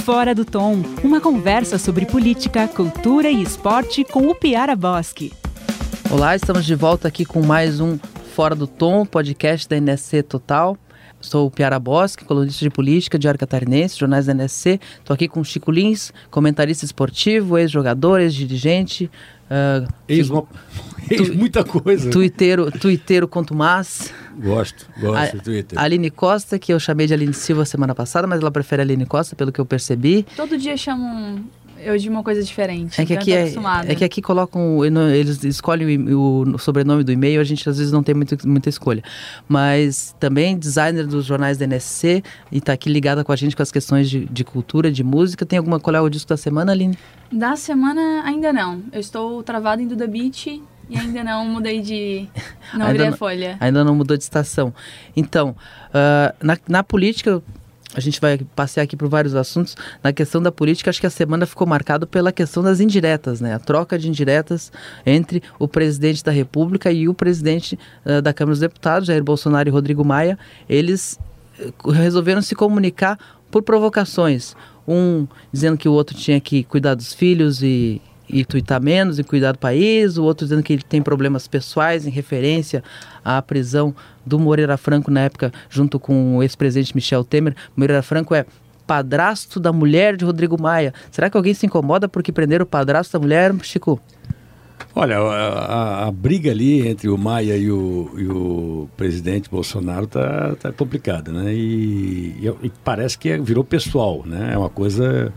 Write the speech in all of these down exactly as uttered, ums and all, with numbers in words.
Fora do Tom, uma conversa sobre política, cultura e esporte com o Piara Boschi. Olá, estamos de volta aqui com mais um Fora do Tom, podcast da N S C Total. Sou o Piara Boschi, colunista de política, Diário Catarinense, jornais da N S C. Estou aqui com o Chico Lins, comentarista esportivo, ex-jogador, ex-dirigente. Uh, ex, uma... ex muita coisa. Tuiteiro, tuiteiro contumaz. Gosto, gosto a, de Twitter. Aline Costa, que eu chamei de Aline Silva semana passada, mas ela prefere a Aline Costa, pelo que eu percebi. Todo dia chamam eu de uma coisa diferente. É que, aqui é, é que aqui colocam, eles escolhem o, o sobrenome do e-mail, a gente às vezes não tem muito, muita escolha. Mas também designer dos jornais da N S C e está aqui ligada com a gente com as questões de, de cultura, de música. Tem alguma, qual é o disco da semana, Aline? Da semana ainda não. Eu estou travada em Duda Beat e ainda não mudei de... Não virei a folha. Ainda não mudou de estação. Então, uh, na, na política... A gente vai passear aqui por vários assuntos. Na questão da política, acho que a semana ficou marcada pela questão das indiretas, né? A troca de indiretas entre o presidente da República e o presidente uh, da Câmara dos Deputados, Jair Bolsonaro e Rodrigo Maia. Eles uh, resolveram se comunicar por provocações. Um dizendo que o outro tinha que cuidar dos filhos e... e tuitar menos e cuidar do país, o outro dizendo que ele tem problemas pessoais em referência à prisão do Moreira Franco na época, junto com o ex-presidente Michel Temer. Moreira Franco é padrasto da mulher de Rodrigo Maia. Será que alguém se incomoda porque prenderam o padrasto da mulher, Chico? Olha, a, a, a briga ali entre o Maia e o, e o presidente Bolsonaro tá, tá complicada, né? E, e, e parece que virou pessoal, né? É uma coisa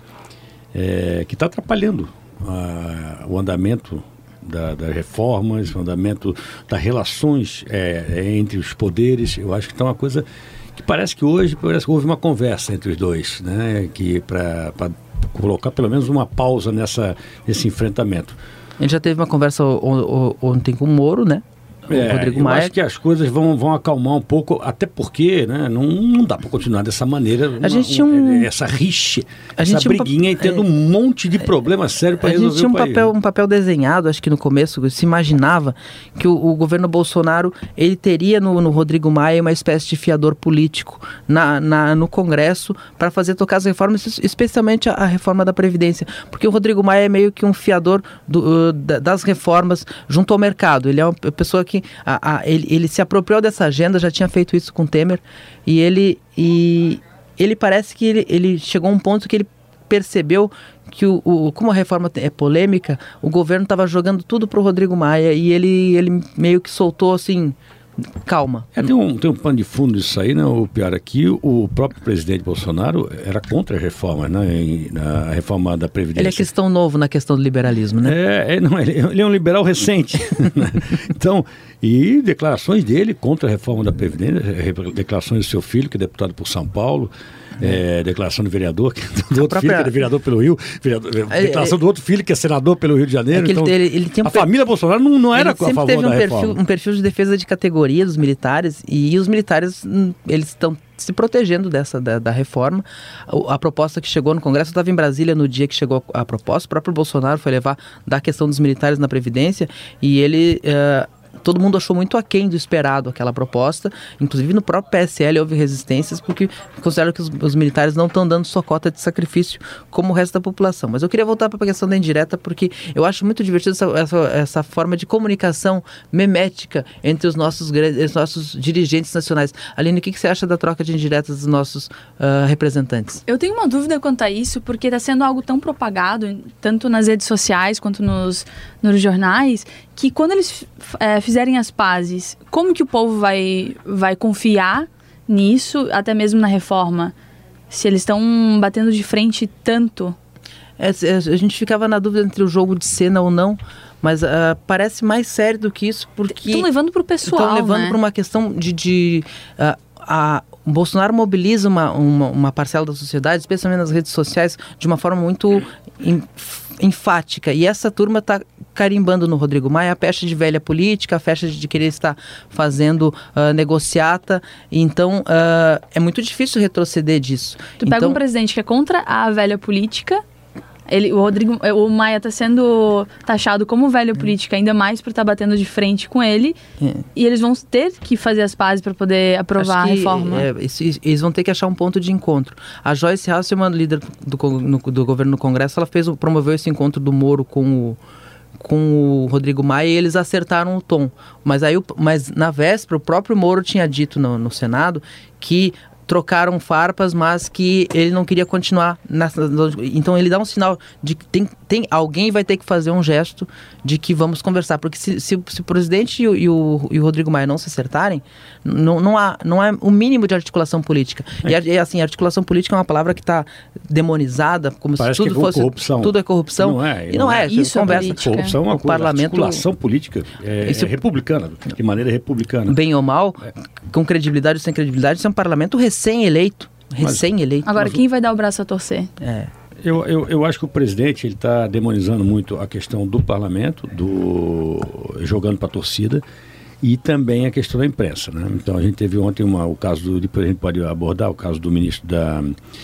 é, que está atrapalhando Uh, o andamento da, das reformas, o andamento das relações é, entre os poderes. Eu acho que está uma coisa que parece que hoje parece que houve uma conversa entre os dois, né? Que para colocar pelo menos uma pausa nessa, nesse enfrentamento. Ele já teve uma conversa o, o, ontem com o Moro, né? É, Rodrigo eu Maia. Acho que as coisas vão, vão acalmar um pouco, até porque, né, não, não dá para continuar dessa maneira, a uma, gente tinha um, essa rixa, a essa gente briguinha um, e tendo um monte de problema sério para resolver A gente tinha um o país. papel, um papel desenhado, acho que no começo, se imaginava que o, o governo Bolsonaro, ele teria no, no Rodrigo Maia uma espécie de fiador político na, na, no Congresso para fazer tocar as reformas, especialmente a, a reforma da Previdência, porque o Rodrigo Maia é meio que um fiador do, uh, das reformas junto ao mercado. Ele é uma pessoa que... A, a, ele, ele se apropriou dessa agenda, já tinha feito isso com Temer, e ele, e ele parece que ele, ele chegou a um ponto que ele percebeu que o, o, como a reforma é polêmica, o governo estava jogando tudo para o Rodrigo Maia, e ele, ele meio que soltou assim, calma. É, tem, um, tem um pano de fundo isso aí, né, o pior aqui, o próprio presidente Bolsonaro era contra a reforma, né, a reforma da Previdência. Ele é cristão novo na questão do liberalismo, né? É, é, não, ele, ele é um liberal recente. Né? Então, e declarações dele contra a reforma da Previdência, declarações do seu filho, que é deputado por São Paulo, é, declaração do vereador, que, do outro própria... filho que é vereador pelo Rio, vereador, é, declaração é, do outro filho que é senador pelo Rio de Janeiro. É então, ele, ele, ele tem um a per... família Bolsonaro não, não era a favor teve um da perfil, reforma. um perfil de defesa de categoria dos militares, e os militares, eles estão se protegendo dessa, da, da reforma. A, a proposta que chegou no Congresso, eu estava em Brasília no dia que chegou a, a proposta, o próprio Bolsonaro foi levar da questão dos militares na Previdência, e ele... Uh, todo mundo achou muito aquém do esperado aquela proposta, inclusive no próprio P S L houve resistências, porque consideram que os, os militares não estão dando sua cota de sacrifício como o resto da população. Mas eu queria voltar para a questão da indireta, porque eu acho muito divertido essa, essa, essa forma de comunicação memética entre os nossos, os nossos dirigentes nacionais. Aline, o que, que você acha da troca de indiretas dos nossos uh, representantes? Eu tenho uma dúvida quanto a isso, porque está sendo algo tão propagado, tanto nas redes sociais quanto nos, nos jornais, que quando eles é, fizerem as pazes, como que o povo vai, vai confiar nisso, até mesmo na reforma, se eles estão batendo de frente tanto? É, a gente ficava na dúvida entre o jogo de cena ou não, mas uh, parece mais sério do que isso, porque... Estão levando para o pessoal, Estão levando né? para uma questão de... de uh, a, o Bolsonaro mobiliza uma, uma, uma parcela da sociedade, especialmente nas redes sociais, de uma forma muito in, enfática. E essa turma está carimbando no Rodrigo Maia a pecha de velha política, a pecha de querer estar fazendo uh, negociata. Então, uh, é muito difícil retroceder disso. Tu pega então, um presidente que é contra a velha política... Ele, o Rodrigo, o Maia está sendo taxado como velho político, ainda mais por estar tá batendo de frente com ele. É. E eles vão ter que fazer as pazes para poder aprovar Acho a que, reforma. É, isso, eles vão ter que achar um ponto de encontro. A Joyce Hasselman, líder do, no, do governo no Congresso, ela fez, promoveu esse encontro do Moro com o, com o Rodrigo Maia e eles acertaram o tom. Mas, aí, mas na véspera, o próprio Moro tinha dito no, no Senado que trocaram farpas, mas que ele não queria continuar. Nessa, então ele dá um sinal de que tem, tem, alguém vai ter que fazer um gesto de que vamos conversar. Porque se, se, se o presidente e o, e, o, e o Rodrigo Maia não se acertarem, não, não, há, não há o mínimo de articulação política. É. E, assim, articulação política é uma palavra que está demonizada, como Parece se tudo que é fosse... corrupção. Tudo é corrupção. Não é. E não, não é. é. Isso conversa. É política. Corrupção é uma o coisa, parlamento, articulação política é, isso, é republicana, de maneira republicana. Bem ou mal, é. com credibilidade ou sem credibilidade, isso é um parlamento recém-eleito. Recém-eleito. Agora, quem vai dar o braço a torcer? É. Eu, eu, eu acho que o presidente está demonizando muito a questão do parlamento, do jogando para a torcida, e também a questão da imprensa, né? Então a gente teve ontem uma, o caso do, depois a gente pode abordar o caso do ministro da,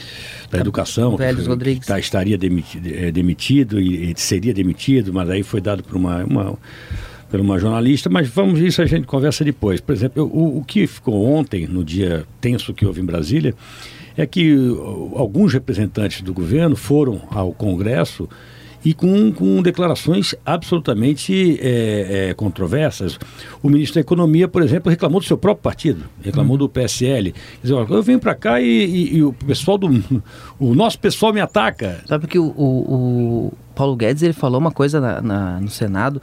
da Educação, Vélez Rodrigues, que tá, estaria demitido, é, demitido e, e seria demitido, mas aí foi dado por uma, uma por uma jornalista, mas vamos, isso a gente conversa depois. Por exemplo, eu, o, o que ficou ontem, no dia tenso que houve em Brasília, é que uh, alguns representantes do governo foram ao Congresso e com, com declarações absolutamente é, é, controversas. O ministro da Economia, por exemplo, reclamou do seu próprio partido, reclamou uhum. do P S L. Quer dizer, eu venho para cá e, e, e o pessoal do... o nosso pessoal me ataca. Sabe que o, o, o Paulo Guedes, ele falou uma coisa na, na, no Senado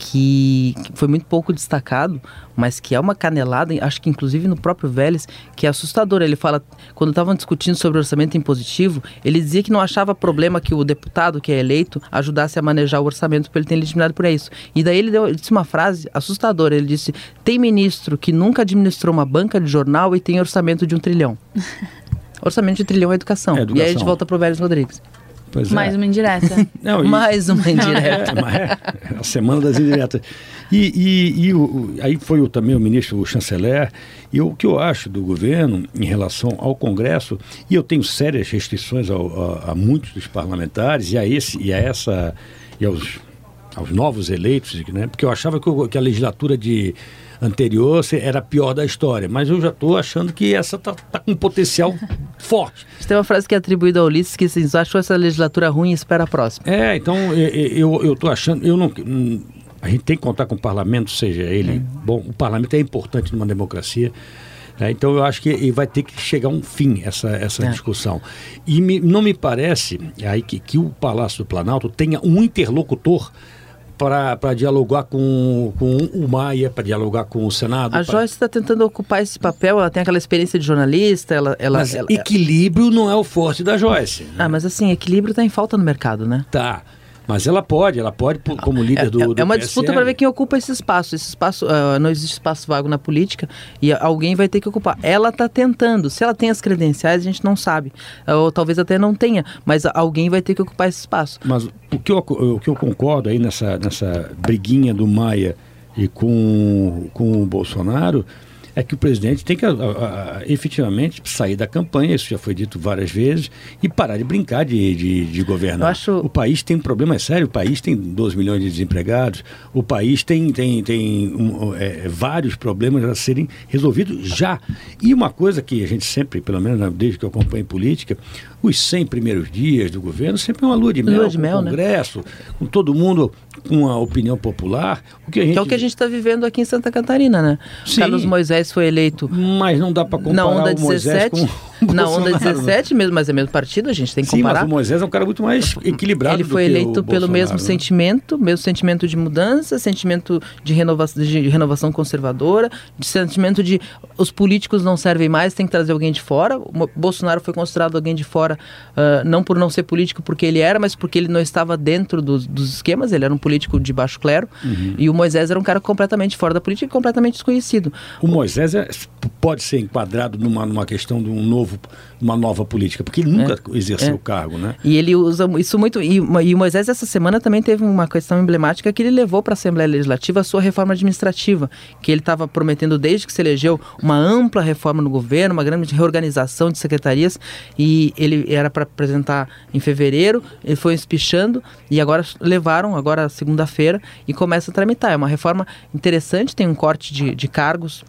que, que foi muito pouco destacado, mas que é uma canelada, acho que inclusive no próprio Vélez, que é assustador. Ele fala, quando estavam discutindo sobre orçamento impositivo, ele dizia que não achava problema que o deputado que é eleito ajudasse a manejar o orçamento, porque ele tem legitimidade por isso. E daí ele, deu, ele disse uma frase assustadora, ele disse, tem ministro que nunca administrou uma banca de jornal e tem orçamento de um trilhão. Orçamento de trilhão é educação. É educação. E aí a gente volta para o Vélez Rodrigues. Pois Mais é. uma indireta. Não, e... Mais uma indireta. É, é a semana das indiretas. E, e, e o, aí foi o, também o ministro, o chanceler, e o que eu acho do governo em relação ao Congresso, e eu tenho sérias restrições ao, a, a muitos dos parlamentares, e a, esse, e a essa, e aos, aos novos eleitos, né? Porque eu achava que, o, que a legislatura de... anterior era a pior da história, mas eu já estou achando que essa está tá com um potencial forte. Tem uma frase que é atribuída ao Ulisses que se achou essa legislatura ruim e espera a próxima. É, então eu estou achando, eu não, a gente tem que contar com o parlamento, seja ele, é. bom, o parlamento é importante numa democracia, né? Então eu acho que vai ter que chegar a um fim essa, essa é. discussão. E me, não me parece aí que, que o Palácio do Planalto tenha um interlocutor para dialogar com, com o Maia, para dialogar com o Senado. A pra... Joyce está tentando ocupar esse papel, ela tem aquela experiência de jornalista, ela... ela mas ela, equilíbrio não é o forte da Joyce. Né? Ah, mas assim, equilíbrio está em falta no mercado, né? Tá. Mas ela pode, ela pode como líder é, do, do É uma P S L. disputa para ver quem ocupa esse espaço. Esse espaço uh, não existe espaço vago na política e alguém vai ter que ocupar. Ela está tentando. Se ela tem as credenciais, a gente não sabe. Ou talvez até não tenha, mas alguém vai ter que ocupar esse espaço. Mas o que eu, o que eu concordo aí nessa, nessa briguinha do Maia e com, com o Bolsonaro é que o presidente tem que a, a, a, efetivamente sair da campanha, isso já foi dito várias vezes, e parar de brincar de, de, de governar. Acho... O país tem um problema é sério, o país tem doze milhões de desempregados, o país tem, tem, tem um, é, vários problemas a serem resolvidos já. E uma coisa que a gente sempre, pelo menos desde que eu acompanho política, os cem primeiros dias do governo sempre é uma lua de mel, lua de mel, com o Congresso, né? Com todo mundo com a opinião popular. O que, a gente... que é o que a gente está vivendo aqui em Santa Catarina, né? Sim. Carlos Moisés foi eleito... Mas não dá para comparar na onda o Moisés dezessete, com o na onda Bolsonaro. dezessete, mesmo, mas é o mesmo partido, a gente tem que Sim, comparar. mas o Moisés é um cara muito mais equilibrado. Ele foi do que eleito o pelo mesmo né? sentimento, mesmo sentimento de mudança, sentimento de, renova de renovação conservadora, de sentimento de os políticos não servem mais, tem que trazer alguém de fora. O Bolsonaro foi considerado alguém de fora, uh, não por não ser político porque ele era, mas porque ele não estava dentro dos, dos esquemas, ele era um político de baixo clero, uhum. E o Moisés era um cara completamente fora da política e completamente desconhecido. O Moisés é, pode ser enquadrado numa, numa questão de um novo novo, uma nova política, porque ele nunca é, exerceu o é. cargo, né? E ele usa isso muito, e, e o Moisés essa semana também teve uma questão emblemática que ele levou para a Assembleia Legislativa a sua reforma administrativa, que ele estava prometendo desde que se elegeu uma ampla reforma no governo, uma grande reorganização de secretarias, e ele era para apresentar em fevereiro, ele foi espichando, e agora levaram, agora segunda-feira, e começa a tramitar. É uma reforma interessante, tem um corte de, de cargos,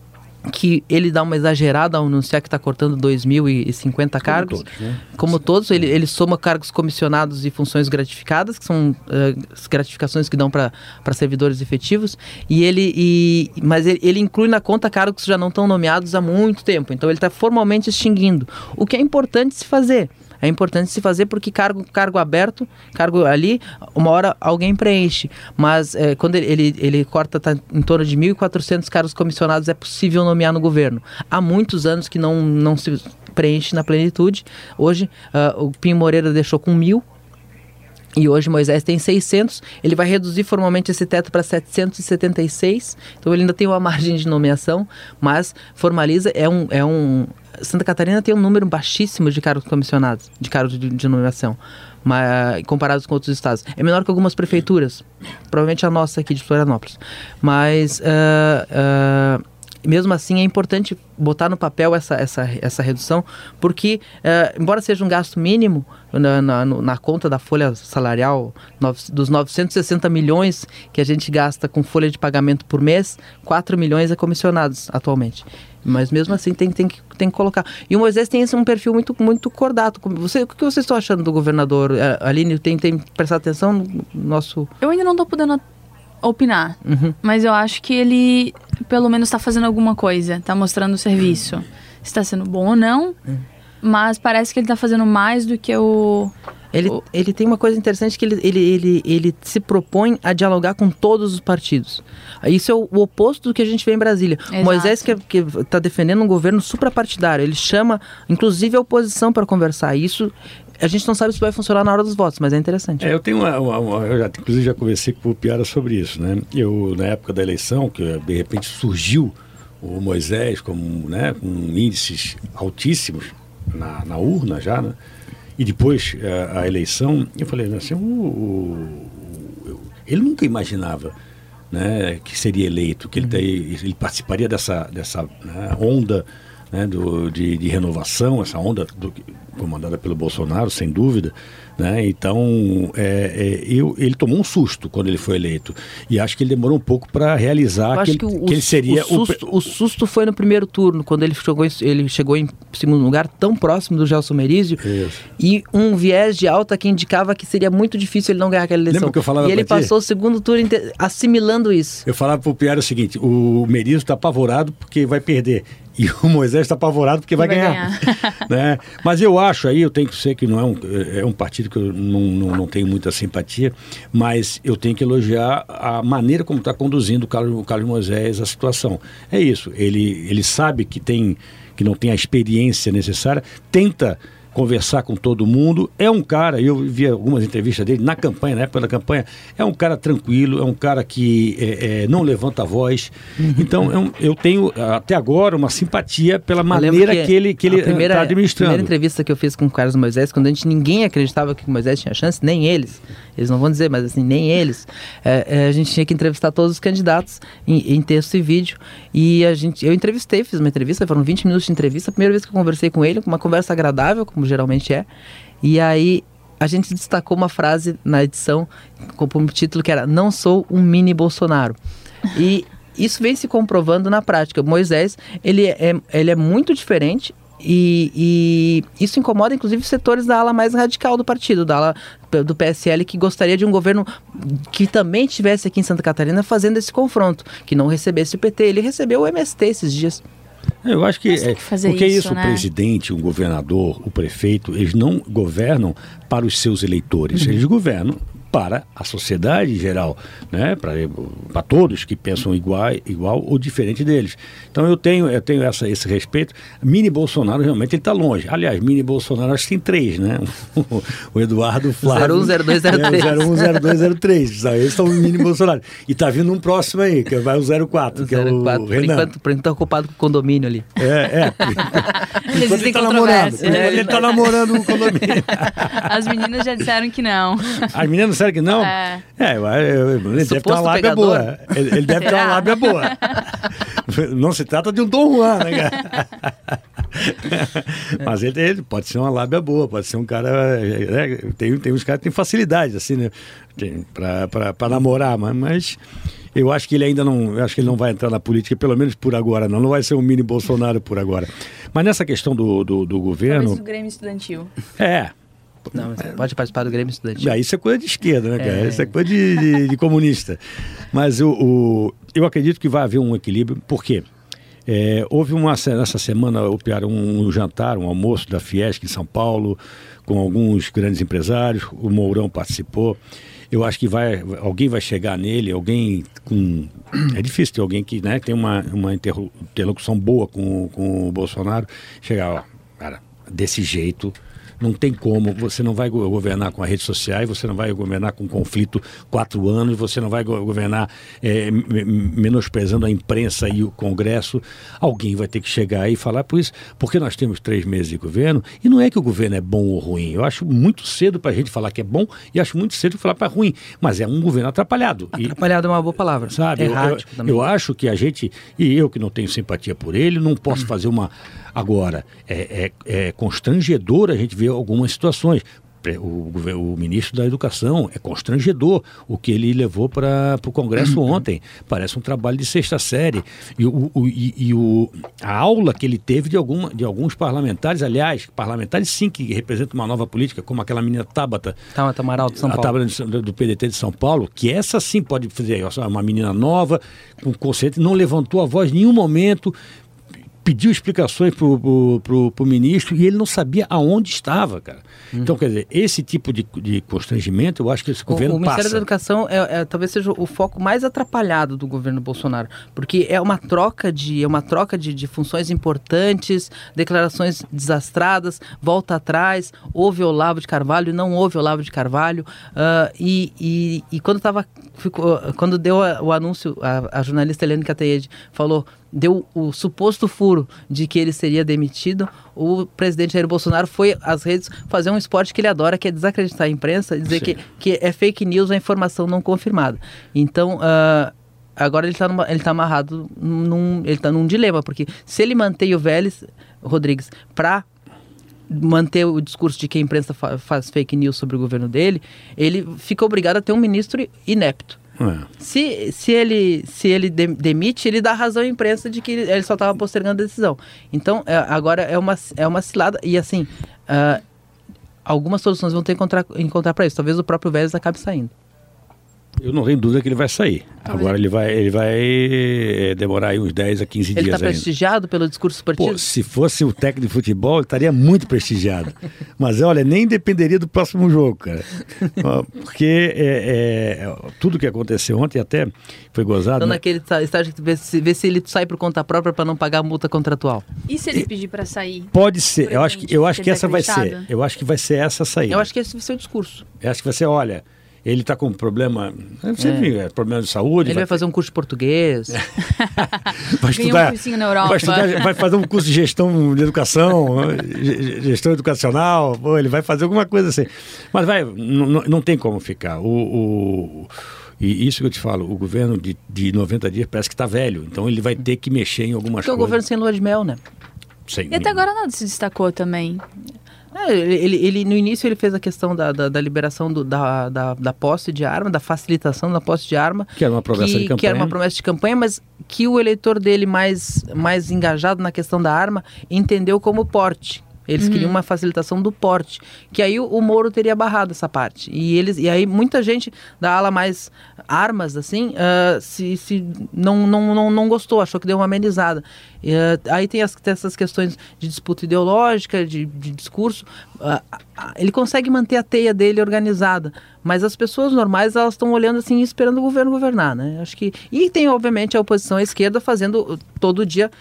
que ele dá uma exagerada ao anunciar que está cortando dois mil e cinquenta cargos. Como todos, né? Como todos, ele, ele soma cargos comissionados e funções gratificadas, que são uh, as gratificações que dão para servidores efetivos, e ele, e, mas ele, ele inclui na conta cargos que já não estão nomeados há muito tempo. Então ele está formalmente extinguindo. O que é importante se fazer. É importante se fazer porque cargo, cargo aberto, cargo ali, uma hora alguém preenche. Mas é, quando ele, ele, ele corta tá, em torno de mil e quatrocentos cargos comissionados, é possível nomear no governo. Há muitos anos que não, não se preenche na plenitude. Hoje, uh, o Pinho Moreira deixou com mil. E hoje Moisés tem seiscentos, ele vai reduzir formalmente esse teto para setecentos e setenta e seis, então ele ainda tem uma margem de nomeação, mas formaliza, é um... É um Santa Catarina tem um número baixíssimo de cargos comissionados, de cargos de, de nomeação, mas, comparados com outros estados. É menor que algumas prefeituras, provavelmente a nossa aqui de Florianópolis, mas... Uh, uh, mesmo assim é importante botar no papel essa, essa, essa redução, porque uh, embora seja um gasto mínimo na, na, na conta da folha salarial, nove, dos novecentos e sessenta milhões que a gente gasta com folha de pagamento por mês, quatro milhões é comissionados atualmente. Mas mesmo assim tem, tem, que, tem que colocar. E o Moisés tem esse, um perfil muito, muito cordato. Você, o que vocês estão achando do governador? Aline, tem, tem que prestar atenção no nosso... Eu ainda não estou podendo opinar, uhum. mas eu acho que ele pelo menos está fazendo alguma coisa, está mostrando o serviço. Se está sendo bom ou não, uhum. mas parece que ele está fazendo mais do que o... Ele, o... ele tem uma coisa interessante que ele, ele, ele, ele se propõe a dialogar com todos os partidos. Isso é o, o oposto do que a gente vê em Brasília. Exato. O Moisés que está defendendo um governo suprapartidário, ele chama inclusive a oposição para conversar. Isso... A gente não sabe se vai funcionar na hora dos votos, mas é interessante. É, eu tenho uma, uma, uma eu já, inclusive já conversei com o Piara sobre isso, né? Eu, na época da eleição, que de repente surgiu o Moisés como, né, com índices altíssimos na, na urna já, né? E depois a, a eleição, eu falei, assim, o, o, o, ele nunca imaginava, né, que seria eleito, que ele, uhum. ele participaria dessa, dessa né, onda, né, do, de, de renovação, essa onda do, comandada pelo Bolsonaro, sem dúvida, né? Então é, é, eu, ele tomou um susto quando ele foi eleito e acho que ele demorou um pouco para realizar que, que, ele, o, que ele seria... O susto, o... o susto foi no primeiro turno, quando ele chegou, ele chegou em segundo lugar, tão próximo do Gelson Merizio, Isso. e um viés de alta que indicava que seria muito difícil ele não ganhar aquela eleição. Lembra que eu falava e ele passou ti? o segundo turno assimilando isso. Eu falava para o Piara o seguinte, o Merizio está apavorado porque vai perder. E o Moisés está apavorado porque vai, vai ganhar. ganhar. Né? Mas eu acho aí, eu tenho que ser que não é um, é um partido que eu não, não, não tenho muita simpatia, mas eu tenho que elogiar a maneira como está conduzindo o Carlos, o Carlos Moisés a situação. É isso, ele, ele sabe que, tem, que não tem a experiência necessária, tenta conversar com todo mundo, é um cara, eu vi algumas entrevistas dele na campanha, na época da campanha, é um cara tranquilo, é um cara que é, é, não levanta a voz, uhum. então eu, eu tenho até agora uma simpatia pela maneira que, que ele que ele está administrando. A primeira entrevista que eu fiz com o Carlos Moisés, quando a gente ninguém acreditava que o Moisés tinha chance, nem eles, eles não vão dizer, mas assim, nem eles, é, é, a gente tinha que entrevistar todos os candidatos em, em texto e vídeo, e a gente, eu entrevistei, fiz uma entrevista, foram vinte minutos de entrevista, a primeira vez que eu conversei com ele, uma conversa agradável, como geralmente é, e aí a gente destacou uma frase na edição com um título que era "Não sou um mini Bolsonaro", e isso vem se comprovando na prática. Moisés, ele é, ele é muito diferente e, e isso incomoda inclusive setores da ala mais radical do partido, da ala do P S L, que gostaria de um governo que também estivesse aqui em Santa Catarina fazendo esse confronto, que não recebesse o P T. Ele recebeu o M S T esses dias. Eu acho que, é, que porque isso, isso, né? O presidente, o governador, o prefeito, eles não governam para os seus eleitores, uhum. eles governam para a sociedade em geral, né? Para todos que pensam igual, igual ou diferente deles. Então eu tenho, eu tenho essa, esse respeito. Mini Bolsonaro realmente está longe. Aliás, Mini Bolsonaro acho que tem três, né? O Eduardo Flávio. zero um zero dois zero três. É, zero um zero dois zero três. Eles são o Mini Bolsonaro. E está vindo um próximo aí, que vai o zero quatro, que zero quatro, é o por Renan. enquanto, por enquanto está ocupado com o condomínio ali. É, é. Enquanto ele está namorando. É, Ele está namorando um condomínio. As meninas já disseram que não. As meninas disseram que não? É. É, eu, eu, ele deve ter uma lábia pegador. boa. Ele, ele deve ter uma lábia boa. Não se trata de um Dom Juan, né, cara? Mas ele, ele pode ser uma lábia boa, pode ser um cara... Né, tem, tem uns caras que têm facilidade, assim, né? Para namorar, mas, mas eu acho que ele ainda não... Eu acho que ele não vai entrar na política, pelo menos por agora, não. Não vai ser um mini Bolsonaro por agora. Mas nessa questão do, do, do governo... Talvez o Grêmio Estudantil. É... Não, mas pode participar do Grêmio Estudantil. Ah, isso é coisa de esquerda, né, cara? É. Isso é coisa de, de, de comunista. Mas o, o, eu acredito que vai haver um equilíbrio, por quê? É, houve uma, nessa semana, um, um jantar, um almoço da Fiesc em São Paulo, com alguns grandes empresários, o Mourão participou. Eu acho que vai, alguém vai chegar nele, alguém com... É difícil ter alguém que, né, tem uma, uma interlocução boa com, com o Bolsonaro, chegar, ó, cara, desse jeito... Não tem como, você não vai governar com as redes sociais, você não vai governar com conflito quatro anos, você não vai governar é, menosprezando a imprensa e o Congresso. Alguém vai ter que chegar aí e falar por isso, porque nós temos três meses de governo, e não é que o governo é bom ou ruim. Eu acho muito cedo para a gente falar que é bom e acho muito cedo para falar para ruim, mas é um governo atrapalhado. Atrapalhado é uma boa palavra. Sabe, errático eu, eu, também. eu acho que a gente, e eu que não tenho simpatia por ele, não posso fazer uma... Agora, é, é, é constrangedor a gente ver algumas situações. O, o ministro da Educação, é constrangedor o que ele levou para o Congresso ontem. Parece um trabalho de sexta série. E, o, o, e, e o, a aula que ele teve de, alguma, de alguns parlamentares, aliás, parlamentares sim que representam uma nova política, como aquela menina Tabata, Tabata Amaral de São Paulo. A Tabata do P D T de São Paulo, que essa sim pode fazer, uma menina nova, com conceito, não levantou a voz em nenhum momento, pediu explicações para o ministro e ele não sabia aonde estava, cara. Hum. Então, quer dizer, esse tipo de, de constrangimento, eu acho que esse governo o, o Ministério passa. da Educação é, é, talvez seja o foco mais atrapalhado do governo Bolsonaro, porque é uma troca de, é uma troca de, de funções importantes, declarações desastradas, volta atrás, houve Olavo de Carvalho, não houve Olavo de Carvalho, uh, e, e, e quando, tava, ficou, quando deu a, o anúncio, a, a jornalista Helene Cataede falou, deu o suposto furo de que ele seria demitido, o presidente Jair Bolsonaro foi às redes fazer um esporte que ele adora, que é desacreditar a imprensa e dizer que, que é fake news a informação não confirmada. Então, uh, agora ele está ele tá amarrado, num, ele está num dilema, porque se ele mantém o Vélez Rodrigues para manter o discurso de que a imprensa fa- faz fake news sobre o governo dele, ele fica obrigado a ter um ministro inepto. É. Se, se ele, se ele de, demite, ele dá razão à imprensa de que ele, ele só estava postergando a decisão. Então, é, agora é uma, é uma cilada. E assim, uh, algumas soluções vão ter que encontrar, encontrar para isso. Talvez o próprio Vélez acabe saindo. Eu não tenho dúvida que ele vai sair. Talvez. Agora ele vai, ele vai é, demorar aí uns dez a quinze Ele dias está prestigiado pelo discurso esportivo? Pô, se fosse o técnico de futebol, ele estaria muito prestigiado. Mas, olha, nem dependeria do próximo jogo, cara. Porque é, é, tudo que aconteceu ontem até foi gozado. Então, né? naquele estágio que vê se, vê se ele sai por conta própria para não pagar a multa contratual. E se ele pedir para sair? Pode ser. Eu acho que, eu acho que essa vai ser. desacreditado? Eu acho que vai ser essa a saída. Eu acho que esse vai ser o discurso. Eu acho que vai ser, olha... Ele está com problema, você viu, é, problema de saúde. Ele vai, vai fazer um curso de português. vai estudar, um cursinho na Europa. Vai, estudar, vai fazer um curso de gestão de educação, gestão educacional, pô, ele vai fazer alguma coisa assim. Mas vai, não, não tem como ficar. O, o, e isso que eu te falo, o governo de, de noventa dias parece que está velho, então ele vai ter que mexer em algumas Porque coisas. é um governo sem lua de mel, né? Sem E até agora nada se destacou também. É, ele, ele, ele, no início ele fez a questão da, da, da liberação do, da, da, da posse de arma, da facilitação da posse de arma. Que era uma promessa que, de campanha. Que era uma promessa de campanha, mas que o eleitor dele mais, mais engajado na questão da arma entendeu como porte. Eles Uhum. queriam uma facilitação do porte, que aí o, o Moro teria barrado essa parte. E, eles, e aí muita gente da ala mais armas, assim, uh, se, se não, não, não, não gostou, achou que deu uma amenizada. Uh, aí tem, as, tem essas questões de disputa ideológica, de, de discurso. Uh, uh, ele consegue manter a teia dele organizada, mas as pessoas normais, elas estão olhando assim e esperando o governo governar, né? Acho que... E tem, obviamente, a oposição à esquerda fazendo todo dia...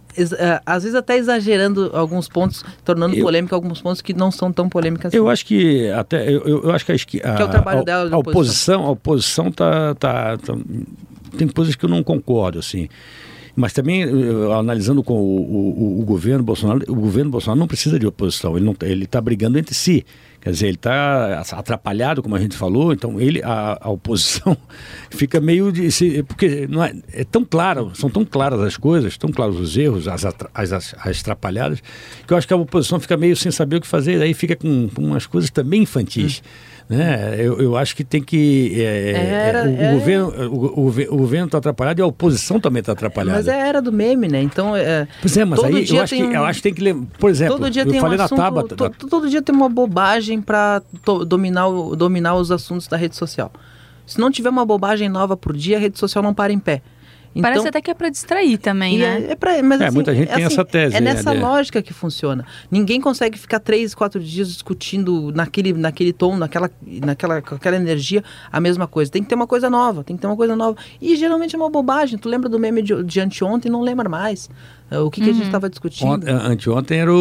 às vezes até exagerando alguns pontos, tornando eu, polêmica alguns pontos que não são tão polêmicos assim. Eu acho que até eu, eu acho que a, que é o trabalho a, dela, a oposição, a oposição tá, tá, tá tem coisas que eu não concordo assim. Mas também, eu, analisando com o, o, o governo Bolsonaro, o governo Bolsonaro não precisa de oposição, ele não, ele está brigando entre si. Quer dizer, ele está atrapalhado, como a gente falou, então ele, a, a oposição fica meio de... Se, porque não é, é tão claro, são tão claras as coisas, tão claros os erros, as, as, as, as atrapalhadas, que eu acho que a oposição fica meio sem saber o que fazer, aí fica com, com umas coisas também infantis. Hum. Né? Eu, eu acho que tem que... É, era, o, é... o, governo, o, o, o governo está atrapalhado e a oposição também está atrapalhada. Mas é a era do meme, né? Então, é, pois é, mas aí eu acho, que, um... eu acho que tem que... Por exemplo, todo dia eu tem falei um na assunto, Tabata... To, todo dia tem uma bobagem para dominar, dominar os assuntos da rede social. Se não tiver uma bobagem nova por dia, a rede social não para em pé. Então, parece até que é para distrair também, né? É, é pra, mas, é, assim, muita gente é, tem assim, essa tese. É nessa né? lógica que funciona. Ninguém consegue ficar três, quatro dias discutindo naquele, naquele tom, naquela, naquela, com aquela energia, a mesma coisa. Tem que ter uma coisa nova, tem que ter uma coisa nova. E geralmente é uma bobagem. Tu lembra do meme de, de anteontem e não lembra mais. O que, que uhum. a gente estava discutindo? Ont, anteontem era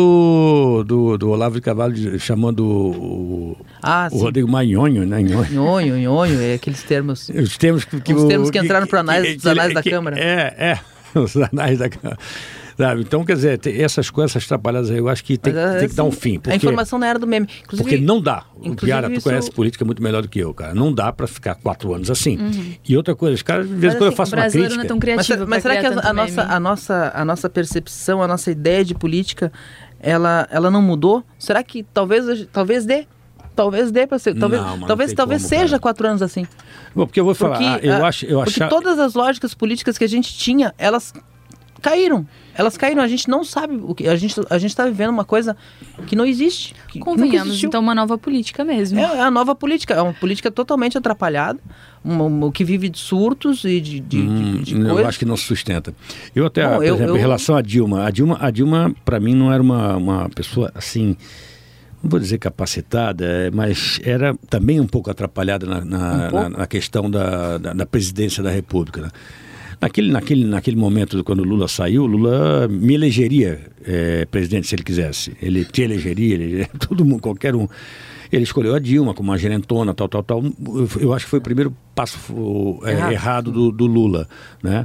o do, do Olavo de Carvalho chamando o, ah, o Rodrigo Maionho, né? Nhonho, nhonho, é aqueles termos. Os termos que, que, os o, termos que entraram para anais, os anais da que, Câmara. É, é, os anais da Câmara. Sabe? Então, quer dizer, essas coisas, essas atrapalhadas aí, eu acho que tem, Mas, tem que assim, dar um fim. Porque, a informação não era do meme. Inclusive, porque não dá. O Piara, tu isso... conhece política muito melhor do que eu, cara. Não dá pra ficar quatro anos assim. Uhum. E outra coisa, os caras, de vez em quando, assim, eu faço uma crítica. Não é tão criativo mas mas será que a, a, nossa, a, nossa, a nossa percepção, a nossa ideia de política, ela, ela não mudou? Será que talvez, talvez dê? Talvez dê para ser. Talvez, não, talvez, talvez como, seja cara. quatro anos assim. Bom, porque eu vou falar, porque, eu acho, eu porque achar... todas as lógicas políticas que a gente tinha, elas caíram. Elas caíram, a gente não sabe o que. A gente a gente está vivendo uma coisa que não existe. Que, Convenhamos, então, uma nova política mesmo. É, é a nova política, é uma política totalmente atrapalhada, uma, uma, que vive de surtos e de, de, hum, de, de eu coisas. acho que não se sustenta. Eu até, não, por eu, exemplo, eu... em relação à Dilma, a Dilma, a Dilma para mim, não era uma, uma pessoa assim. Não vou dizer capacitada, mas era também um pouco atrapalhada na, na, um pouco? na, na questão da, da, da presidência da República. Né? Naquele, naquele, naquele momento, quando o Lula saiu, o Lula me elegeria é, presidente se ele quisesse. Ele te elegeria, ele, todo mundo, qualquer um. Ele escolheu a Dilma como uma gerentona, tal, tal, tal. Eu, eu acho que foi o primeiro passo é, errado, errado do, do Lula, né?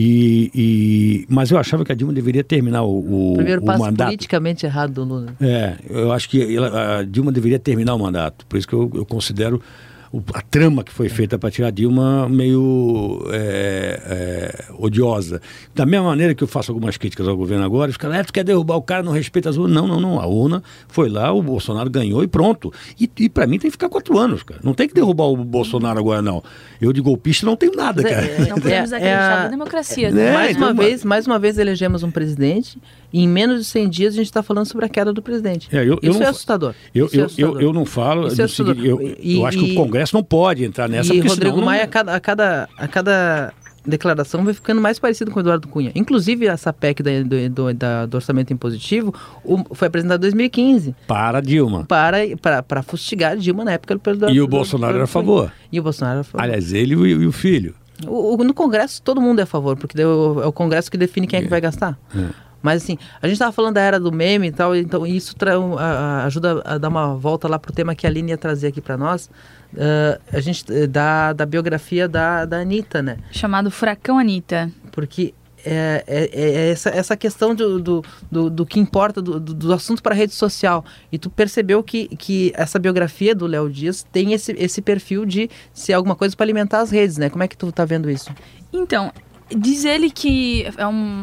E, e, mas eu achava que a Dilma deveria terminar o, o, primeiro o passo mandato. Politicamente errado do Lula. É, eu acho que ela, a Dilma deveria terminar o mandato. Por isso que eu, eu considero o, a trama que foi feita para tirar a Dilma meio é, é, odiosa. Da mesma maneira que eu faço algumas críticas ao governo agora, os caras, ah, tu quer derrubar o cara, não respeita as urnas. Não, não, não. A urna foi lá, o Bolsonaro ganhou e pronto. E, e para mim tem que ficar quatro anos, cara. Não tem que derrubar o Bolsonaro agora, não. Eu de golpista não tenho nada, cara. É, não podemos acreditar é, na democracia. É, né? mais, uma então, vez, mais uma vez elegemos um presidente e em menos de cem dias a gente está falando sobre a queda do presidente. É, eu, Isso eu é não, assustador. Eu, Isso eu, é assustador. Eu, eu não falo. Isso é seguinte, eu, e, eu acho e, que o Congresso não pode entrar nessa. E Rodrigo senão, Maia, não... a, cada, a, cada, a cada declaração vai ficando mais parecido com o Eduardo Cunha. Inclusive, essa P E C da, do, do, da, do orçamento impositivo o, foi apresentada em dois mil e quinze. Para Dilma. Para, para, para fustigar Dilma na época. Pelo, e do, o Bolsonaro do, era a favor. E o Bolsonaro era a favor. Aliás, ele e o, e o filho. O, o, no Congresso, todo mundo é a favor, porque é o, é o Congresso que define quem é, é que vai gastar. É. Mas assim, a gente estava falando da era do meme e tal, então isso tra- a, a, ajuda a dar uma volta lá pro tema que a Aline ia trazer aqui para nós. Uh, a gente, da, da biografia da, da Anitta, né? Chamado Furacão Anitta. Porque é, é, é essa, essa questão do, do, do, do que importa, do, do, do assunto para a rede social. E tu percebeu que, que essa biografia do Léo Dias tem esse, esse perfil de ser alguma coisa para alimentar as redes, né? Como é que tu tá vendo isso? Então, diz ele que é um...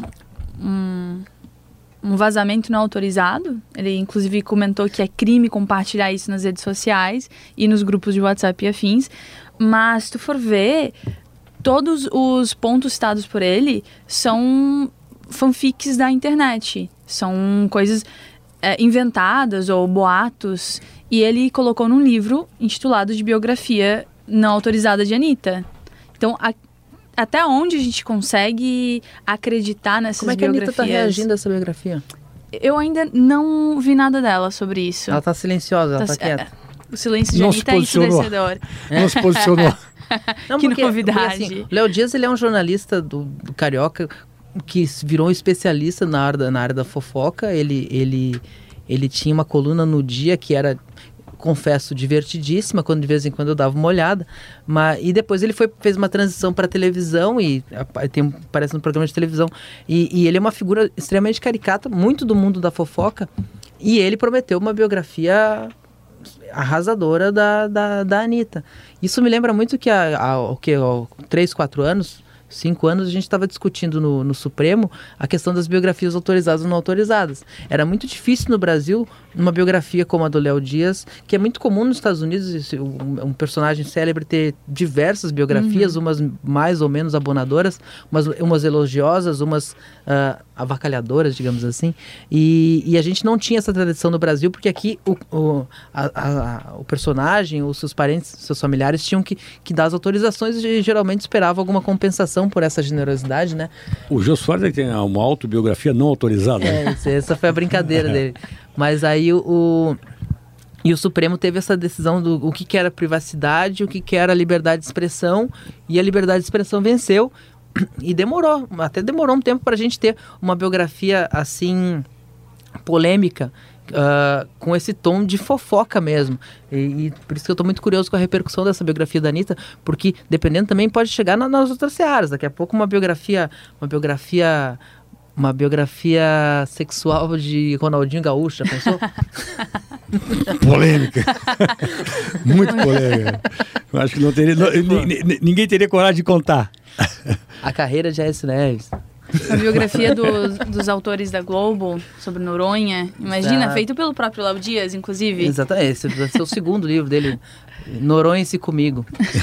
Um, um vazamento não autorizado. Ele inclusive comentou que é crime compartilhar isso nas redes sociais e nos grupos de WhatsApp e afins. Mas se tu for ver, todos os pontos citados por ele são fanfics da internet. São coisas é, inventadas ou boatos, e ele colocou num livro intitulado de biografia não autorizada de Anitta. Então, a, até onde a gente consegue acreditar nessas Como é que a biografias? Anitta está reagindo a essa biografia? Eu ainda não vi nada dela sobre isso. Ela está silenciosa, ela está Tá- quieta. é, o silêncio de Não Anitta se é posicionou. ensurdecedor. Não se posicionou. Não, Que porque, novidade. porque, assim, o Léo Dias, ele é um jornalista do, do Carioca que virou um especialista na área da, na área da fofoca. Ele, ele, ele tinha uma coluna no Dia que era, confesso, divertidíssima, quando de vez em quando eu dava uma olhada. Mas, e depois ele foi, fez uma transição para televisão e a- tem, aparece no programa de televisão. E, e ele é uma figura extremamente caricata, muito do mundo da fofoca. E ele prometeu uma biografia arrasadora da, da, da Anitta. Isso me lembra muito que há, há o que, há três, quatro anos, cinco anos, a gente estava discutindo no, no Supremo a questão das biografias autorizadas ou não autorizadas. Era muito difícil no Brasil uma biografia como a do Léo Dias, que é muito comum nos Estados Unidos, esse- um, um personagem célebre ter diversas biografias, umas mais ou menos abonadoras, umas, umas elogiosas, umas ah, avacalhadoras, digamos assim. E, e a gente não tinha essa tradição no Brasil, porque aqui o, o, a- a- a- o personagem, os seus parentes, seus familiares tinham que, que dar as autorizações e geralmente esperavam alguma compensação por essa generosidade, né? O Jô Soares tem uma autobiografia não autorizada. né? É, isso- essa foi a brincadeira dele. Mas aí o, o- e o Supremo teve essa decisão do o que, que era privacidade, o que, que era liberdade de expressão, e a liberdade de expressão venceu. E demorou, até demorou um tempo para a gente ter uma biografia assim polêmica, ah, com esse tom de fofoca mesmo. E, e por isso que eu estou muito curioso com a repercussão dessa biografia da Anitta, porque dependendo também pode chegar na- nas outras searas. Daqui a pouco uma biografia, uma biografia, uma biografia sexual de Ronaldinho Gaúcho, já pensou? Polêmica. Muito polêmica. Eu acho que não teria, não- ni- ni- ninguém teria coragem de contar. A carreira de Aécio Neves. A biografia dos, dos autores da Globo sobre Noronha. Imagina, Exato. feito pelo próprio Léo Dias, inclusive. Exatamente, esse vai ser o segundo livro dele, Noronha-se Comigo.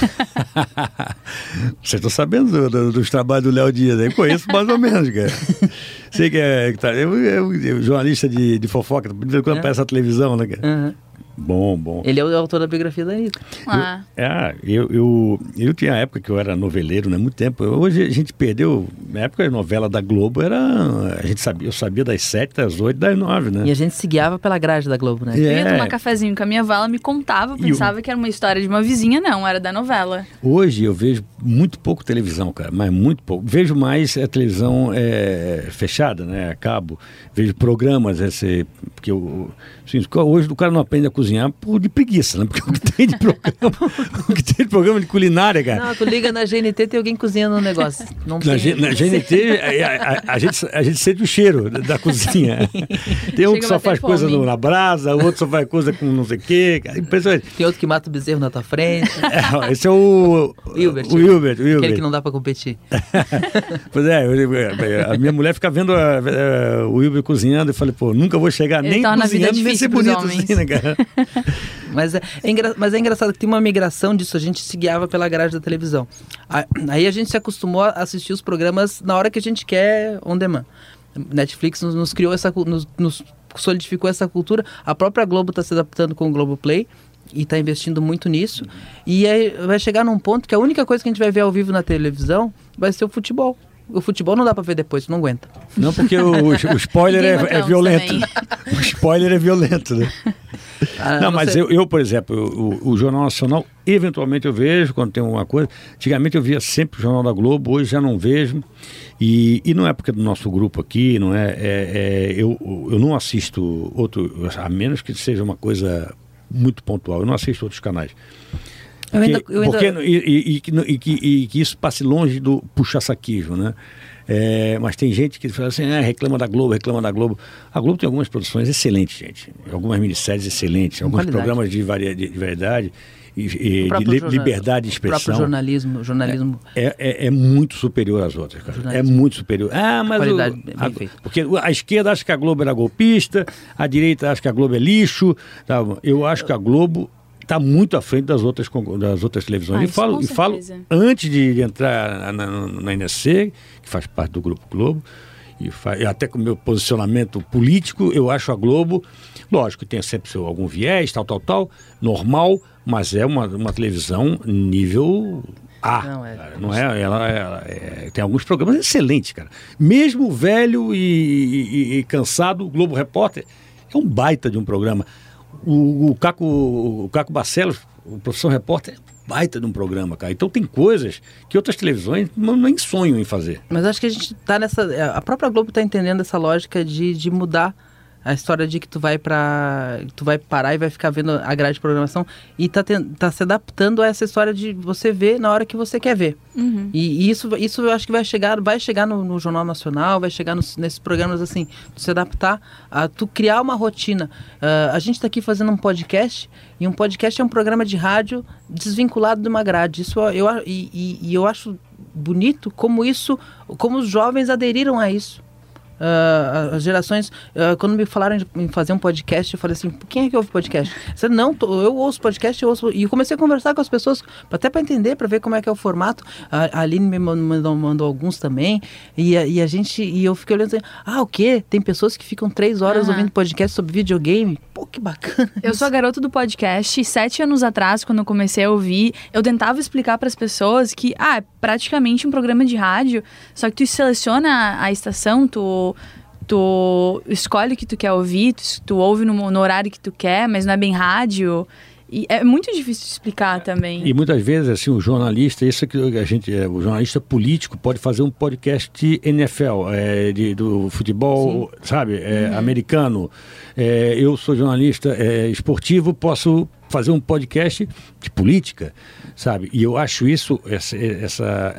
Vocês estão sabendo do- do- dos trabalhos do Léo Dias, eu conheço mais ou menos, cara. Sei que é, que tá, eu, eu, eu, jornalista de, de fofoca, quando É. aparece na televisão, né, cara? Uhum. Bom, bom. Ele é o autor da biografia da Anitta. Ah, É, eu, eu, eu tinha a época que eu era noveleiro, né? Muito tempo. Hoje a gente perdeu. Na época a novela da Globo era. A gente sabia, eu sabia das sete, das oito, das nove, né? E a gente se guiava pela grade da Globo, né? É. eu ia tomar cafezinho com a minha avó, ela me contava, E o- pensava que era uma história de uma vizinha, não, era da novela. Hoje eu vejo muito pouco televisão, cara, mas muito pouco. Vejo mais a televisão é, fechada, né? A cabo. Vejo programas, esse, porque eu, assim, hoje o cara não aprende a cozinhar por de preguiça, né? Porque o que tem de programa, o que tem de programa de culinária, cara. Não, tu liga na G N T, tem alguém cozinhando um negócio. Não Na, tem- G- na G N T, a, a- a gente, a gente sente o cheiro da, da cozinha. Tem um Chega que a só bater faz coisa fome. no- na brasa, o outro só faz coisa com não sei o quê. cara. Impressionante. Tem outro que mata o bezerro na tua frente. É, esse é o Hilbert. O Hilbert, o Aquele Hilbert. que não dá pra competir. Pois é, eu- a minha mulher fica vendo a- a- o Hilbert cozinhando e falei, pô, nunca vou chegar Ele nem torna a vida cozinhando, nem ser difícil pros bonito homens. assim, né, cara? Mas é, é engra- mas é engraçado que tem uma migração disso, a gente se guiava pela grade da televisão. A- Aí a gente se acostumou a assistir os programas na hora que a gente quer on demand. Netflix nos, nos criou essa, cu- nos, nos solidificou essa cultura. A própria Globo está se adaptando com o Globoplay e está investindo muito nisso. E aí vai chegar num ponto que a única coisa que a gente vai ver ao vivo na televisão vai ser o futebol. O futebol não dá pra ver depois, tu não aguenta. Não, porque o, o spoiler Game of é, é Thrones violento. também. O spoiler é violento, né? Ah, Não, mas você- eu, eu, por exemplo, o, o Jornal Nacional, eventualmente eu vejo quando tem uma coisa. Antigamente eu via sempre o Jornal da Globo, hoje já não vejo. E, e não é porque é do nosso grupo aqui, não é, é, é eu, eu não assisto outro, a menos que seja uma coisa muito pontual, eu não assisto outros canais. Eu ainda- Porque- eu ainda- porque- e, e- e que não- e que, e que isso passe longe do puxa-saquismo, né? É, mas tem gente que fala assim, ah, reclama da Globo, reclama da Globo. A Globo tem algumas produções excelentes, gente. Algumas minisséries excelentes, Com alguns qualidade. programas de, varia, de, de variedade e, e O próprio de li- jornal- liberdade de O próprio expressão. jornalismo, jornalismo É, é, é muito superior às outras, cara. É Jornalismo. muito superior. Ah, mas qualidade o- bem a- feita. porque a esquerda acha que a Globo era golpista, a direita acha que a Globo é lixo. Tá? Eu acho que a Globo está muito à frente das outras, con- das outras televisões. Ah, e isso falo, com e falo certeza. antes de entrar na, na, na N S C, que faz parte do Grupo Globo, e, fa... e até com o meu posicionamento político, eu acho a Globo, lógico, tem sempre seu, algum viés, tal, tal, tal, normal, mas é uma, uma televisão nível A. Não é, cara, não é, ela, ela é, tem alguns programas excelentes, cara. Mesmo velho e, e, e cansado, o Globo Repórter é um baita de um programa. O, o, Caco, o Caco Barcelos, o Profissão Repórter, é um baita de um programa, cara. Então tem coisas que outras televisões não, nem sonham em fazer. Mas acho que a gente tá nessa... A própria Globo tá entendendo essa lógica de, de mudar a história de que tu vai para tu vai parar e vai ficar vendo a grade de programação e tá, ten, tá se adaptando a essa história de você ver na hora que você quer ver. Uhum. E, e isso, isso eu acho que vai chegar, vai chegar no, no Jornal Nacional, vai chegar nos, nesses programas assim, se adaptar a tu criar uma rotina. Uh, a gente tá aqui fazendo um podcast e um podcast é um programa de rádio desvinculado de uma grade. Isso eu, e, e, e eu acho bonito como isso, como os jovens aderiram a isso. Uh, as gerações, uh, quando me falaram em fazer um podcast, eu falei assim, quem é que ouve podcast? Eu falei, não, tô, eu ouço podcast, eu ouço... E eu comecei a conversar com as pessoas, até para entender, para ver como é que é o formato. A, a Aline me mandou, mandou alguns também, e a, e a gente, e eu fiquei olhando assim, ah, o quê? Tem pessoas que ficam três horas uhum. ouvindo podcast sobre videogame? Pô, que bacana. Eu isso. sou a garota do podcast, e sete anos atrás, quando eu comecei a ouvir, eu tentava explicar para as pessoas que, ah, é praticamente um programa de rádio, só que tu seleciona a, a estação, tu... Tu escolhe o que tu quer ouvir, tu, tu ouve no, no horário que tu quer, mas não é bem rádio. E é muito difícil de explicar também. E muitas vezes, assim, o jornalista, isso que a gente, o jornalista político pode fazer um podcast de N F L, é, de, do futebol, sim, sabe, é, uhum. americano. É, eu sou jornalista é, esportivo, posso fazer um podcast de política, sabe? E eu acho isso, essa, essa,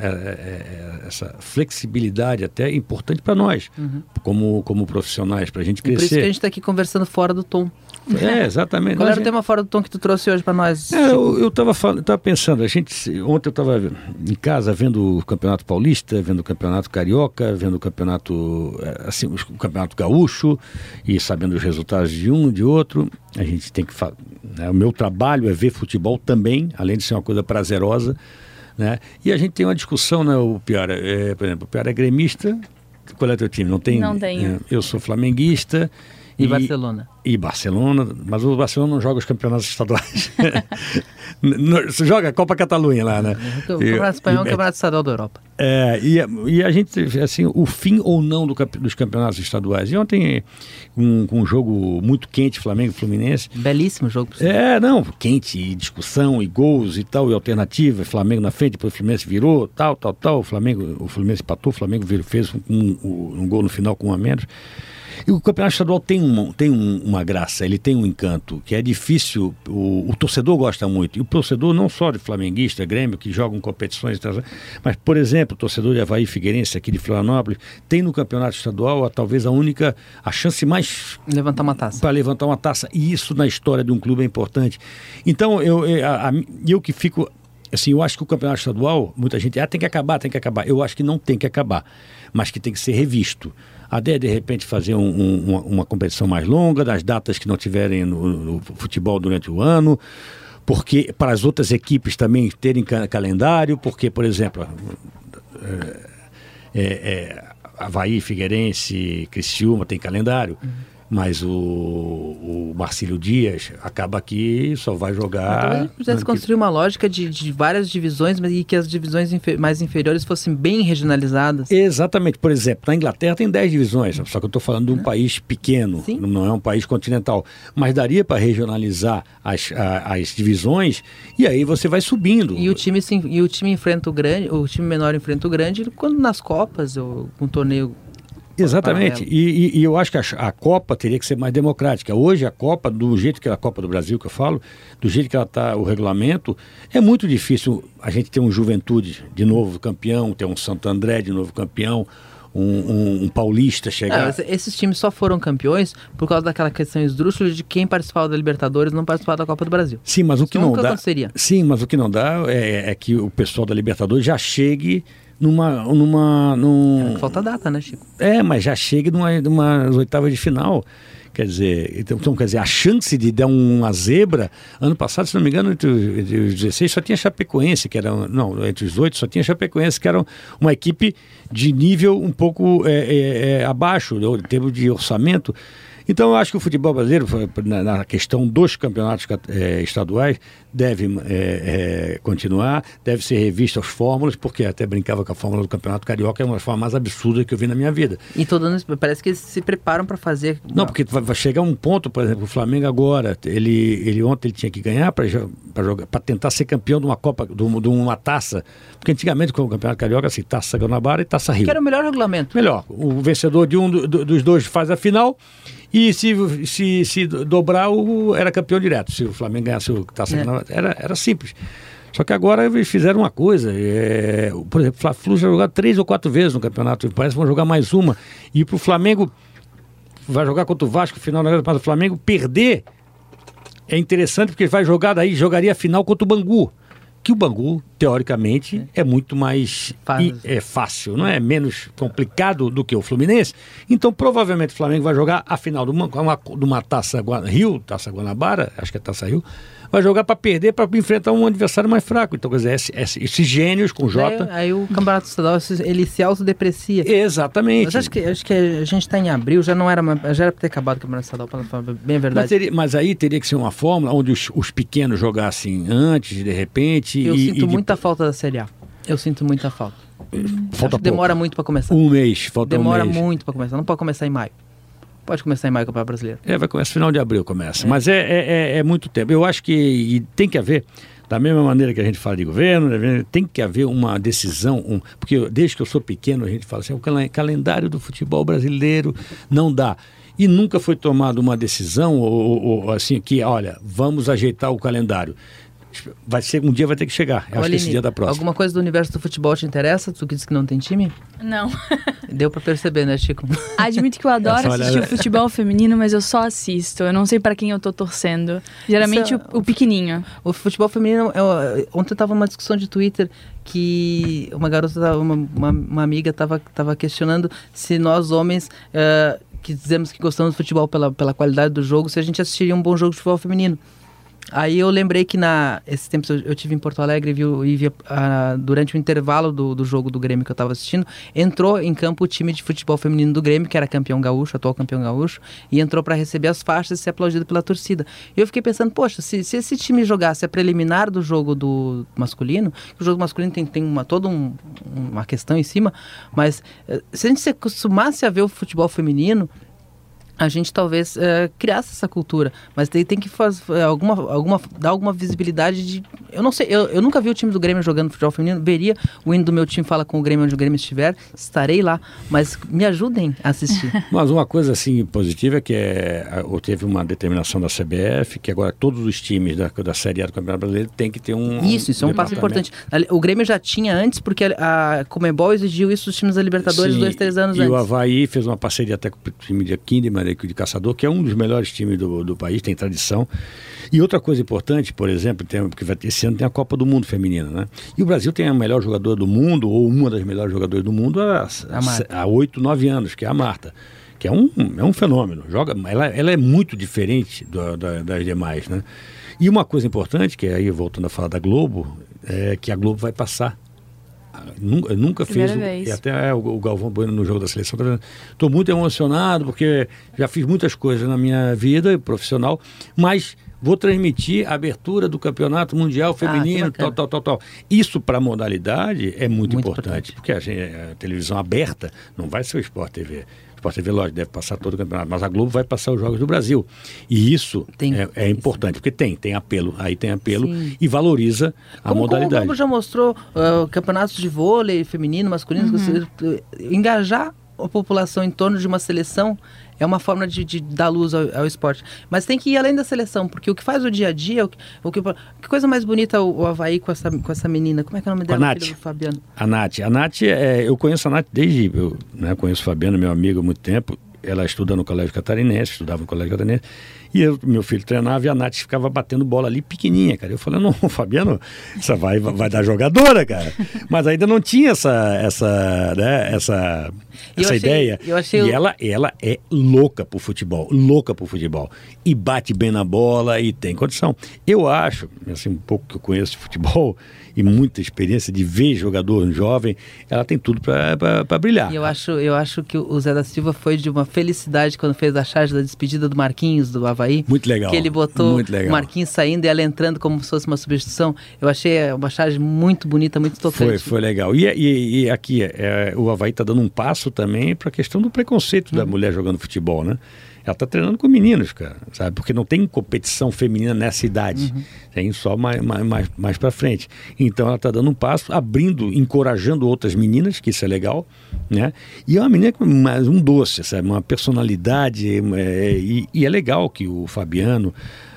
essa flexibilidade até importante para nós, uhum. como, como profissionais, para a gente crescer. E por isso que a gente está aqui conversando fora do tom. É, exatamente. Qual era o tema fora do tom que tu trouxe hoje para nós? É, eu estava tava pensando, a gente, ontem eu estava em casa vendo o Campeonato Paulista, vendo o Campeonato Carioca, vendo o Campeonato, assim, o Campeonato Gaúcho, e sabendo os resultados de um, de outro. A gente tem que falar, né, o meu trabalho é ver futebol também, além de ser uma coisa prazerosa, né? E a gente tem uma discussão, né, o Piara, é, por exemplo, o Piara é gremista, qual é o teu time? Não tem? Não tenho. É, eu sou flamenguista. E, e Barcelona. E Barcelona, mas o Barcelona não joga os campeonatos estaduais. Você joga a Copa Catalunha lá, né? O Campeonato Espanhol é o Campeonato Estadual da Europa. É, e, e a gente, assim, o fim ou não do, dos campeonatos estaduais. E ontem, um, um jogo muito quente, Flamengo e Fluminense. Belíssimo jogo. É, não, quente, e discussão, e gols e tal, e alternativa. Flamengo na frente, depois o Fluminense virou, tal, tal, tal. O Flamengo, o Fluminense empatou, o Flamengo virou, fez um, um, um gol no final com um a menos. E o campeonato estadual tem, uma, tem um, uma graça, ele tem um encanto, que é difícil, o, o torcedor gosta muito, e o torcedor não só de flamenguista, Grêmio, que jogam competições, mas, por exemplo, o torcedor de Avaí Figueirense, aqui de Florianópolis, tem no campeonato estadual a, talvez a única, a chance mais... Levantar uma taça. Para levantar uma taça, e isso na história de um clube é importante. Então, eu, eu, a, a, eu que fico... Assim, eu acho que o campeonato estadual, muita gente, ah, tem que acabar, tem que acabar. Eu acho que não tem que acabar, mas que tem que ser revisto. Até, de repente, fazer um, um, uma, uma competição mais longa, das datas que não tiverem no, no futebol durante o ano, porque para as outras equipes também terem ca- calendário, porque, por exemplo, é, é, é, Avaí, Figueirense, Criciúma tem calendário. Uhum. Mas o, o Marcílio Dias acaba aqui, só vai jogar... Então a gente pudesse construir uma lógica de, de várias divisões, mas e que as divisões infer- mais inferiores fossem bem regionalizadas. Exatamente. Por exemplo, na Inglaterra tem dez divisões, só que eu estou falando de um é. país pequeno, Sim. não é um país continental. Mas daria para regionalizar as, a, as divisões e aí você vai subindo. E o time, sim, e o time enfrenta o grande, o time menor enfrenta o grande quando nas Copas ou um torneio... Exatamente, e, e, e eu acho que a, a Copa teria que ser mais democrática. Hoje a Copa, do jeito que é a Copa do Brasil que eu falo, do jeito que ela está, o regulamento, é muito difícil a gente ter um Juventude de novo campeão, ter um Santo André de novo campeão, um, um, um Paulista chegar... Ah, esses times só foram campeões por causa daquela questão esdrúxula de quem participava da Libertadores não participava da Copa do Brasil. Sim, mas o que não dá... aconteceria. Sim, mas o que não dá é, é que o pessoal da Libertadores já chegue... Numa, numa, num... É, falta data, né, Chico? É, mas já chega numa, numa oitava de final, Quer dizer, então, quer dizer, a chance de dar uma zebra, ano passado, se não me engano, entre os, entre os dezesseis só tinha Chapecoense, que era, não, entre os oito só tinha Chapecoense, que era uma equipe de nível um pouco é, é, é, abaixo, em termos de orçamento. Então, eu acho que o futebol brasileiro, na, na questão dos campeonatos é, estaduais, deve é, é, continuar, deve ser revista as fórmulas, porque até brincava com a fórmula do Campeonato Carioca, é uma das formas mais absurdas que eu vi na minha vida. E todo ano parece que eles se preparam para fazer... Não, porque vai, vai chegar um ponto, por exemplo, o Flamengo agora, ele, ele ontem ele tinha que ganhar para jogar, para tentar ser campeão de uma Copa, de uma, de uma taça, porque antigamente com o Campeonato Carioca, assim, Taça Guanabara e Taça Rio. Que era o melhor regulamento. Melhor, o vencedor de um do, do, dos dois faz a final. E se, se, se dobrar, o, era campeão direto. Se o Flamengo ganhasse o Taça é. era, era simples. Só que agora eles fizeram uma coisa. É, por exemplo, o Fla-Flu já jogou três ou quatro vezes no campeonato. Parece que vão jogar mais uma. E para o Flamengo, vai jogar contra o Vasco, final da para o Flamengo perder. É interessante porque ele vai jogar daí, jogaria a final contra o Bangu. Que o Bangu, teoricamente, é, é muito mais fácil. é fácil, não é? Menos complicado do que o Fluminense. Então, provavelmente, o Flamengo vai jogar a final de uma, de uma Taça Rio, Taça Guanabara, acho que é Taça Rio, vai jogar para perder, para enfrentar um adversário mais fraco. Então, quer dizer, esse, esse, esses gênios com J... Aí, aí o Campeonato Estadual, ele se autodeprecia. Exatamente. Mas acho que, acho que a gente está em abril, já não era, já era para ter acabado o Campeonato Estadual, para falar bem a verdade. Mas, teria, mas aí teria que ser uma fórmula onde os, os pequenos jogassem antes, de repente... Eu e, sinto e muita de... falta da Série A. Eu sinto muita falta. Falta demora muito para começar. Um mês, falta demora um mês. Demora muito para começar, não pode começar em maio. Pode começar em maio o Campeonato Brasileiro. É, vai começar final de abril, começa. É. Mas é, é, é muito tempo. Eu acho que e tem que haver, da mesma maneira que a gente fala de governo, tem que haver uma decisão, um, porque desde que eu sou pequeno a gente fala assim, o calendário do futebol brasileiro não dá. E nunca foi tomada uma decisão, ou, ou assim, que, olha, vamos ajeitar o calendário. Vai ser, um dia vai ter que chegar. Eu acho que esse dia da próxima. Alguma coisa do universo do futebol te interessa? Tu que disse que não tem time? Não. Deu pra perceber, né, Chico? Admito que eu adoro assistir o futebol feminino, mas eu só assisto. Eu não sei pra quem eu tô torcendo. Geralmente é, o, o pequenininho. O futebol feminino... Eu, ontem eu tava numa discussão de Twitter que uma garota, uma, uma, uma amiga tava, tava questionando se nós homens... Uh, que dizemos que gostamos do futebol pela, pela qualidade do jogo, se a gente assistiria um bom jogo de futebol feminino. Aí eu lembrei que na esses tempos eu, eu tive em Porto Alegre e vi, e vi uh, durante o intervalo do, do jogo do Grêmio que eu estava assistindo, entrou em campo o time de futebol feminino do Grêmio, que era campeão gaúcho, atual campeão gaúcho, e entrou para receber as faixas e ser aplaudido pela torcida. E eu fiquei pensando, poxa, se, se esse time jogasse a preliminar do jogo do masculino, o jogo masculino tem, tem uma, toda um, uma questão em cima, mas uh, se a gente se acostumasse a ver o futebol feminino, a gente talvez é, criasse essa cultura, mas tem, tem que fazer alguma, alguma, dar alguma visibilidade de... Eu não sei, eu, eu nunca vi o time do Grêmio jogando futebol feminino, veria o hino do meu time Fala com o Grêmio onde o Grêmio estiver, estarei lá, mas me ajudem a assistir. Mas uma coisa assim positiva é que é, teve uma determinação da C B F, que agora todos os times da, da Série A do Campeonato Brasileiro tem que ter um... Isso, isso é um passo importante. O Grêmio já tinha antes, porque a, a Conmebol exigiu isso dos times da Libertadores. Sim, dois, três anos e antes. E o Avaí fez uma parceria até com o time de Kinderman, de Caçador, que é um dos melhores times do, do país, tem tradição. E outra coisa importante, por exemplo, tem, porque vai ter, esse ano tem a Copa do Mundo feminina, né? E o Brasil tem a melhor jogadora do mundo, ou uma das melhores jogadoras do mundo, há, há oito, nove anos, que é a Marta, que é um, é um fenômeno. Joga, ela, ela é muito diferente do, da, das demais, né? E uma coisa importante, que aí voltando a falar da Globo, é que a Globo vai passar. Nunca, nunca fez, o, e até é, o, o Galvão Bueno no jogo da seleção, estou muito emocionado porque já fiz muitas coisas na minha vida profissional, mas vou transmitir a abertura do Campeonato Mundial Feminino, ah, tal, tal, tal, tal. Isso para a modalidade é muito, muito importante, importante, porque a, gente, a televisão aberta não vai ser o Sport T V. Sport T V, lógico, deve passar todo o campeonato, mas a Globo vai passar os Jogos do Brasil. E isso tem, é, é importante, porque tem, tem apelo, aí tem apelo. Sim. E valoriza a como, modalidade. Como o Globo já mostrou uh, campeonatos de vôlei, feminino, masculino, uhum. engajar a população em torno de uma seleção é uma forma de, de dar luz ao, ao esporte. Mas tem que ir além da seleção, porque o que faz o dia a dia, o que, o que, que coisa mais bonita o, o Avaí com essa, com essa menina. Como é que é o nome dela? A Nath. Fabiano. A Nath. A Nath, é, eu conheço a Nath desde, eu né, conheço o Fabiano, meu amigo há muito tempo. Ela estuda no Colégio Catarinense, estudava no Colégio Catarinense, e eu, meu filho treinava e a Nath ficava batendo bola ali pequenininha, cara. Eu falei, não, Fabiano, isso vai, vai dar jogadora, cara. Mas ainda não tinha essa, essa, né, essa essa eu achei, ideia. Eu achei e o... ela, ela é louca pro futebol, louca pro futebol. E bate bem na bola e tem condição. Eu acho, assim, um pouco que eu conheço de futebol e muita experiência de ver jogador jovem, ela tem tudo para brilhar. E eu acho, eu acho que o Zé da Silva foi de uma felicidade quando fez a charge da despedida do Marquinhos, do Avaí. Muito legal. Que ele botou o Marquinhos saindo e ela entrando como se fosse uma substituição. Eu achei uma charge muito bonita, muito tocante. Foi, foi legal. E, e, e aqui, é, o Avaí está dando um passo também para a questão do preconceito uhum. da mulher jogando futebol, né? Ela está treinando com meninos, cara, sabe? Porque não tem competição feminina nessa idade. Uhum. Tem só mais, mais, mais para frente. Então ela está dando um passo, abrindo, encorajando outras meninas, que isso é legal, né? E é uma menina com mais um doce, sabe? Uma personalidade. É, e, e é legal que o Fabiano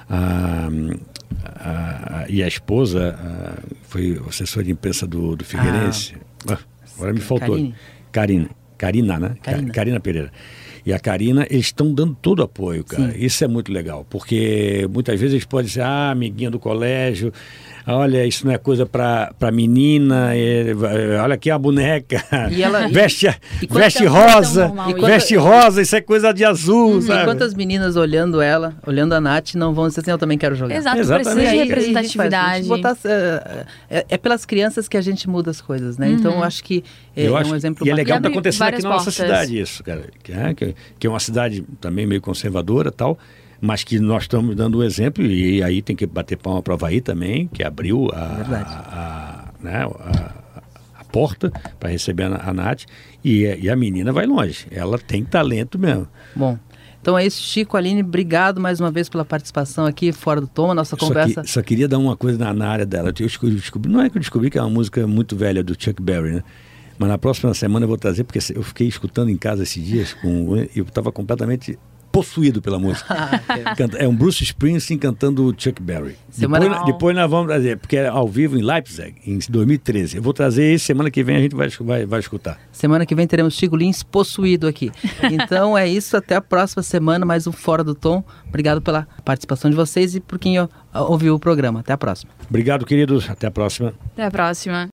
a, a, a, e a esposa, a, foi o assessor de imprensa do, do Figueirense. Ah, agora me faltou. Karine. Karina. Karina, né? Karina. Karina Pereira. E a Karina, eles estão dando todo o apoio, cara. Sim. Isso é muito legal, porque muitas vezes eles podem dizer, ah, amiguinha do colégio, olha, isso não é coisa pra, pra menina, é, olha aqui a boneca, e ela, veste, e, veste e rosa, e quanta, veste rosa, isso é coisa de azul, uhum. sabe? E quantas meninas olhando ela, olhando a Nath, não vão dizer assim, eu também quero jogar. Exato, precisa de representatividade. Botar, é, é, é pelas crianças que a gente muda as coisas, né? Uhum. Então, eu acho que é, eu é acho, um exemplo... E é legal que está acontecendo aqui na nossa portas. cidade isso, cara, que é, que, que é uma cidade também meio conservadora e tal, mas que nós estamos dando o exemplo, e aí tem que bater palma para o Avaí também, que abriu a, a, a, né, a, a porta para receber a, a Nath, e, e a menina vai longe, ela tem talento mesmo. Bom, então é isso, Chico, Aline, obrigado mais uma vez pela participação aqui, Fora do Tom, a nossa conversa. Só, que, só queria dar uma coisa na, na área dela, eu descobri, não é que eu descobri que é uma música muito velha do Chuck Berry, né? Mas na próxima semana eu vou trazer, porque eu fiquei escutando em casa esses dias, com, eu estava completamente possuído pela música. É um Bruce Springsteen cantando Chuck Berry. Depois, depois nós vamos trazer, porque é ao vivo em Leipzig, em dois mil e treze. Eu vou trazer esse, semana que vem a gente vai, vai, vai escutar. Semana que vem teremos Chico Lins possuído aqui. Então é isso, até a próxima semana, mais um Fora do Tom. Obrigado pela participação de vocês e por quem ouviu o programa. Até a próxima. Obrigado, queridos. Até a próxima. Até a próxima.